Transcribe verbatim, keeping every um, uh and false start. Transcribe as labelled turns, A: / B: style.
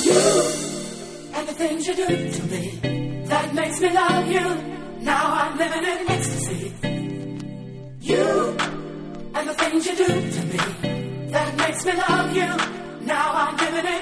A: And the things you do to me, that makes me love you. Now I'm living in ecstasy. You and the things you do to me, that makes me love you. Now I'm living in